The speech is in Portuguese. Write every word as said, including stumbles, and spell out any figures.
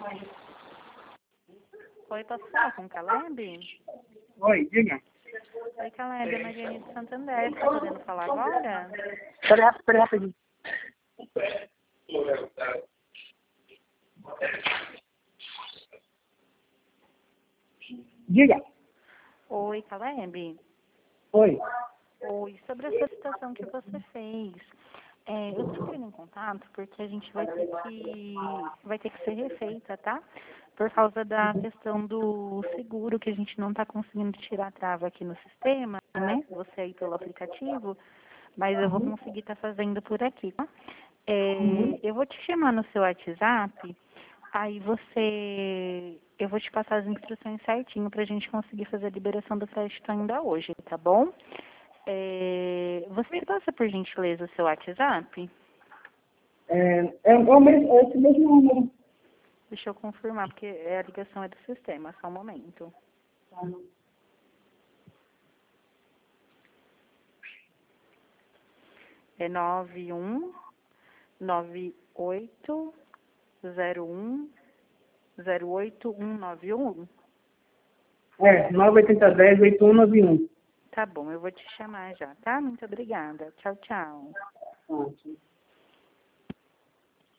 Oi, posso falar com o Caleb? Oi, diga. Oi, Caleb, é Mariane de Santander. Você tá podendo falar agora? Pera, pera, rapidinho. Diga. Oi, Caleb. Oi. Oi, sobre essa situação que você fez. É, eu tô entrando em contato porque a gente vai ter que vai ter que ser refeita, tá? Por causa da questão do seguro, que a gente não tá conseguindo tirar a trava aqui no sistema, né? Você aí pelo aplicativo, mas eu vou conseguir estar fazendo por aqui, tá? É, eu vou te chamar no seu WhatsApp, aí você... Eu vou te passar as instruções certinho pra gente conseguir fazer a liberação do crédito ainda hoje, tá bom? É, você me passa, por gentileza, o seu WhatsApp? É, é, é, o mesmo, é esse mesmo número. Deixa eu confirmar, porque é a ligação é do sistema, só um momento. É nove um nove oito zero um zero oito um nove um? É, nove oito zero zero oito um nove um. Tá bom, eu vou te chamar já, tá? Muito obrigada. Tchau, tchau. Ótimo.